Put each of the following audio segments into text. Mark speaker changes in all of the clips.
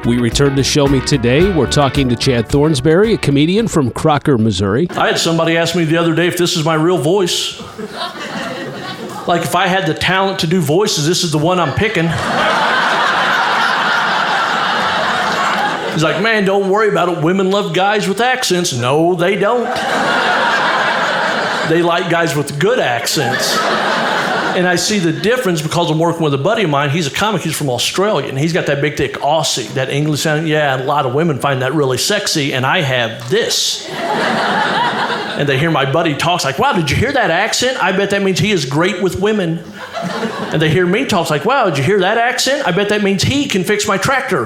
Speaker 1: We return to Show Me Today. We're talking to Chad Thornsberry, a comedian from Crocker, Missouri.
Speaker 2: I had somebody ask me the other day if this is my real voice. Like, if I had the talent to do voices, this is the one I'm picking. He's like, man, don't worry about it. Women love guys with accents. No, they don't. They like guys with good accents. And I see the difference because I'm working with a buddy of mine. He's a comic. He's from Australia, and he's got that big, thick Aussie, that English sound. Yeah, a lot of women find that really sexy, and I have this. And they hear my buddy talks like, wow, did you hear that accent? I bet that means he is great with women. And they hear me talk like, wow, did you hear that accent? I bet that means he can fix my tractor.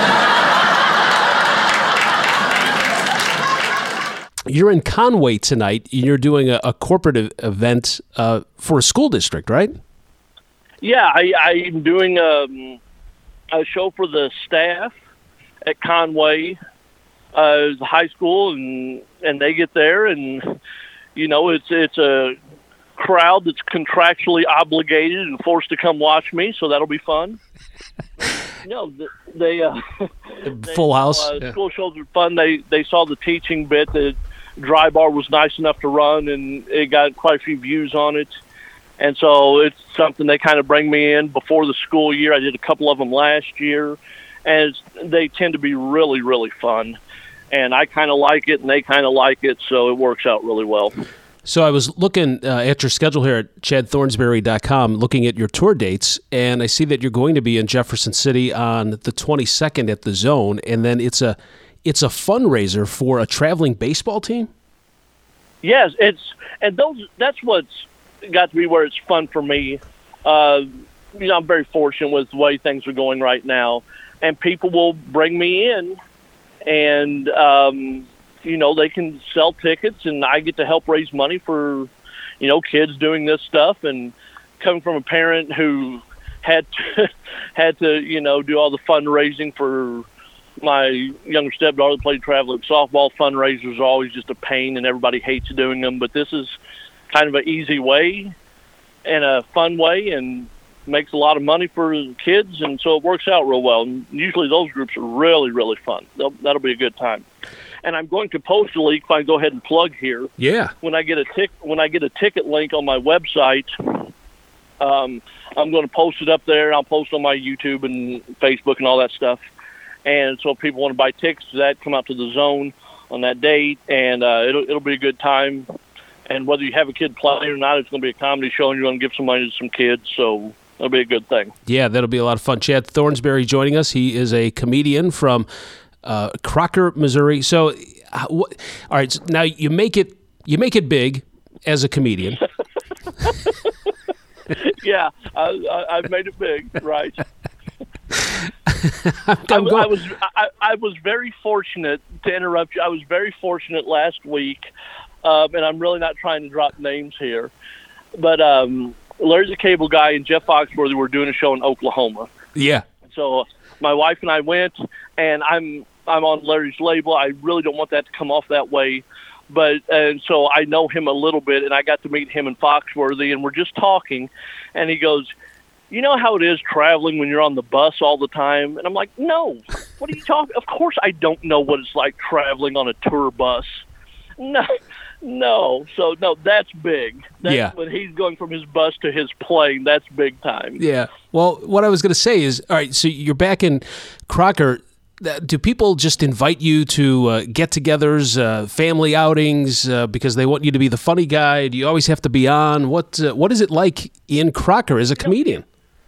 Speaker 1: You're in Conway tonight, and you're doing a corporate event for a school district, right?
Speaker 3: Yeah, I'm doing a show for the staff at Conway High School, and they get there, and you know it's a crowd that's contractually obligated and forced to come watch me, so that'll be fun. No, they
Speaker 1: Full house.
Speaker 3: School shows are fun. They saw the teaching bit that Dry Bar was nice enough to run, and it got quite a few views on it. And so it's something they kind of bring me in before the school year. I did a couple of them last year, and they tend to be really, really fun. And I kind of like it, and they kind of like it, so it works out really well.
Speaker 1: So I was looking at your schedule here at chadthornsberry.com, looking at your tour dates, and I see that you're going to be in Jefferson City on the 22nd at the Zone, and then it's a fundraiser for a traveling baseball team?
Speaker 3: Yes, that's what's got to be where it's fun for me. I'm very fortunate with the way things are going right now, and people will bring me in, and they can sell tickets, and I get to help raise money for kids doing this stuff. And coming from a parent who had to do all the fundraising for my younger stepdaughter that played travel softball, fundraisers are always just a pain, and everybody hates doing them. But this is kind of an easy way and a fun way, and makes a lot of money for kids, and so it works out real well. And usually those groups are really, really fun. That'll be a good time. And I'm going to post a link. If I can go ahead and plug here.
Speaker 1: Yeah.
Speaker 3: When I get a ticket link on my website, I'm going to post it up there. I'll post on my YouTube and Facebook and all that stuff. And so if people want to buy tickets to that, come out to the Zone on that date, and it'll be a good time. And whether you have a kid play or not, it's going to be a comedy show, and you're going to give some money to some kids, so it'll be a good thing. Yeah,
Speaker 1: that'll be a lot of fun. Chad Thornsberry joining us. He is a comedian from Crocker, Missouri. So, all right, so now you make it big as a comedian.
Speaker 3: Yeah, I've made it big, right? I was very fortunate, to interrupt you. I was very fortunate last week, and I'm really not trying to drop names here, but Larry the Cable Guy and Jeff Foxworthy were doing a show in Oklahoma.
Speaker 1: Yeah.
Speaker 3: So my wife and I went, and I'm on Larry's label. I really don't want that to come off that way, and so I know him a little bit, and I got to meet him and Foxworthy, and we're just talking, and he goes, you know how it is traveling when you're on the bus all the time? And I'm like, no, what are you talking? Of course I don't know what it's like traveling on a tour bus. No. So, no, that's big. That's when he's going from his bus to his plane. That's big time.
Speaker 1: Yeah. Well, what I was going to say is, all right, so you're back in Crocker. Do people just invite you to get-togethers, family outings, because they want you to be the funny guy? Do you always have to be on? What is it like in Crocker as a comedian?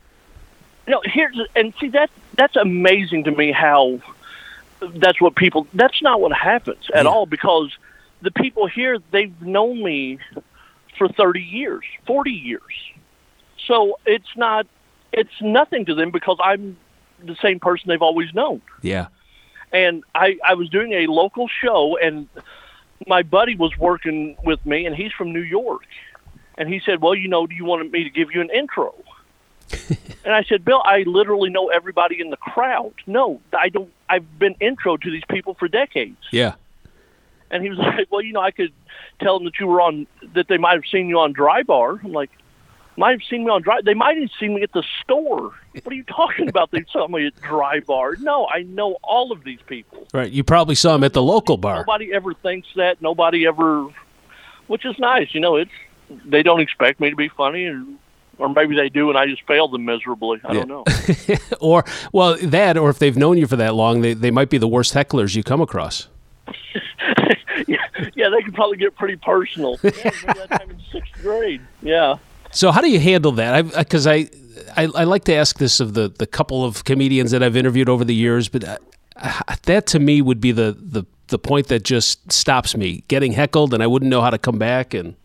Speaker 3: That's amazing to me how that's not what happens at all, because the people here, they've known me for 30 years, 40 years. So it's nothing to them because I'm the same person they've always known.
Speaker 1: Yeah.
Speaker 3: And I was doing a local show, and my buddy was working with me, and he's from New York. And he said, well, do you want me to give you an intro? And I said, Bill, I literally know everybody in the crowd. No, I don't. I've been intro to these people for decades.
Speaker 1: Yeah.
Speaker 3: And he was like, well, I could tell them that they might have seen you on Dry Bar. I'm like, might have seen me on Dry. They might have seen me at the store. What are you talking about? They saw me at Dry Bar. No, I know all of these people.
Speaker 1: Right. You probably saw them at the local bar.
Speaker 3: Nobody ever thinks that. Nobody ever, which is nice. They don't expect me to be funny, or maybe they do, and I just failed them miserably. I don't know.
Speaker 1: or if they've known you for that long, they might be the worst hecklers you come across.
Speaker 3: Yeah, they could probably get pretty personal. Yeah, remember that time in 6th grade. Yeah.
Speaker 1: So how do you handle that? Because I like to ask this of the couple of comedians that I've interviewed over the years, but that to me would be the point that just stops me getting heckled, and I wouldn't know how to come back. And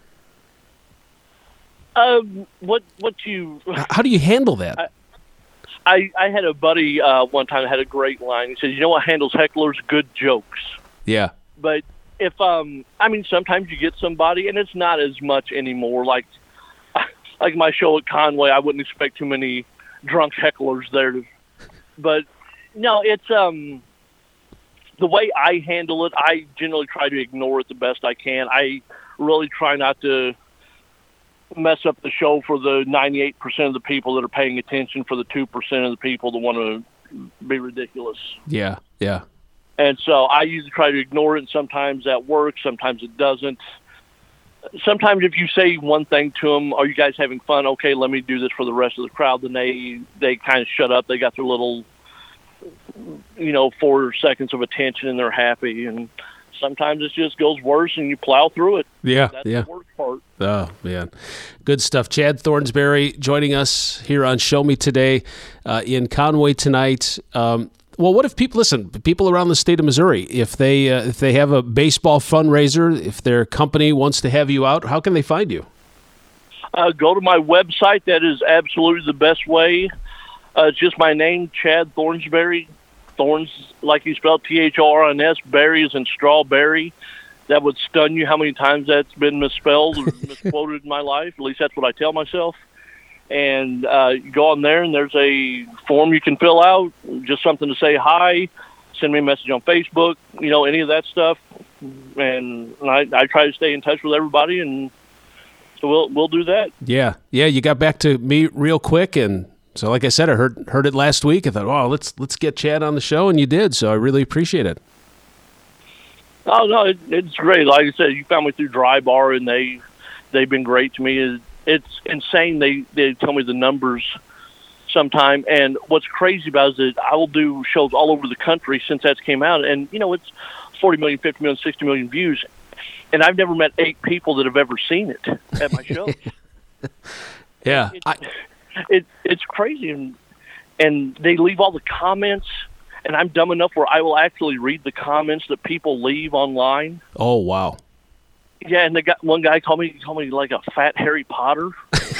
Speaker 3: how do
Speaker 1: you handle that?
Speaker 3: I had a buddy one time that had a great line. He said, "You know what handles hecklers? Good jokes."
Speaker 1: Yeah.
Speaker 3: But if sometimes you get somebody, and it's not as much anymore. Like my show at Conway, I wouldn't expect too many drunk hecklers there. But no, it's the way I handle it. I generally try to ignore it the best I can. I really try not to mess up the show for the 98% of the people that are paying attention, for the 2% of the people that want to be ridiculous.
Speaker 1: Yeah, yeah.
Speaker 3: And so I usually try to ignore it, and sometimes that works, sometimes it doesn't. Sometimes if you say one thing to them, "Are you guys having fun? Okay, let me do this for the rest of the crowd," then they kind of shut up. They got their little, 4 seconds of attention, and they're happy. And sometimes it just goes worse, and you plow through it.
Speaker 1: Yeah,
Speaker 3: That's the worst part.
Speaker 1: Oh, man. Good stuff. Chad Thornsberry joining us here on Show Me Today in Conway tonight. Well, what if people around the state of Missouri, if they have a baseball fundraiser, if their company wants to have you out, how can they find you?
Speaker 3: Go to my website. That is absolutely the best way. It's just my name, Chad Thornsberry. Thorns, like you spell Thorns, berry is in strawberry. That would stun you how many times that's been misspelled or misquoted in my life. At least that's what I tell myself. And you go on there, and there's a form you can fill out, just something to say hi, send me a message on Facebook, any of that stuff. And I try to stay in touch with everybody, and so we'll do that.
Speaker 1: Yeah, you got back to me real quick, and so like I said, I heard it last week. I thought, oh, let's get Chad on the show, and you did, so I really appreciate it.
Speaker 3: Oh, no, it's great. Like I said, you found me through Dry Bar, and they've been great to me. It's insane. They tell me the numbers sometime, and what's crazy about it is that I will do shows all over the country since that came out, and it's 40 million, 50 million, 60 million views, and I've never met 8 people that have ever seen it at my shows.
Speaker 1: Yeah,
Speaker 3: it's crazy, and they leave all the comments, and I'm dumb enough where I will actually read the comments that people leave online.
Speaker 1: Oh, wow.
Speaker 3: Yeah, and one guy called me like a fat Harry Potter.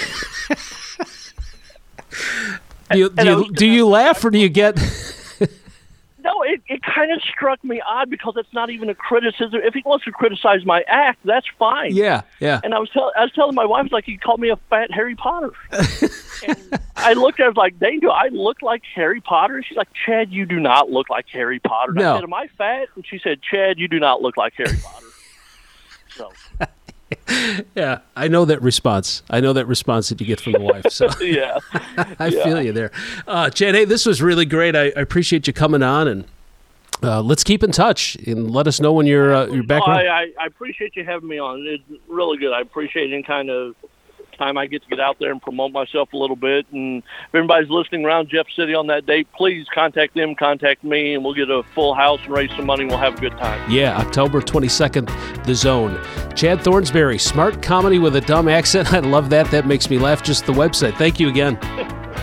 Speaker 1: Do you laugh, or do you get?
Speaker 3: No, it kind of struck me odd because it's not even a criticism. If he wants to criticize my act, that's fine.
Speaker 1: Yeah.
Speaker 3: And I was telling my wife, like, he called me a fat Harry Potter. And I looked at her, I was like, dang, do I look like Harry Potter? And she's like, Chad, you do not look like Harry Potter. And
Speaker 1: no.
Speaker 3: I said, am I fat? And she said, Chad, you do not look like Harry Potter. So.
Speaker 1: Yeah, I know that response. That you get from the wife. So
Speaker 3: yeah,
Speaker 1: I feel you there. Chad, hey, this was really great. I appreciate you coming on, and let's keep in touch and let us know when you're back.
Speaker 3: I appreciate you having me on. It's really good. I appreciate any kind of time I get to get out there and promote myself a little bit. And if everybody's listening around Jeff City on that date, please contact them, contact me, and we'll get a full house and raise some money, and we'll have a good time. Yeah,
Speaker 1: October 22nd, The Zone. Chad Thornsberry, smart comedy with a dumb accent. I love that. That makes me laugh. Just the website. Thank you again.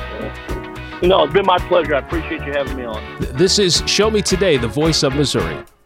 Speaker 3: No, it's been my pleasure. I appreciate you having me on.
Speaker 1: This is Show Me Today, the voice of Missouri.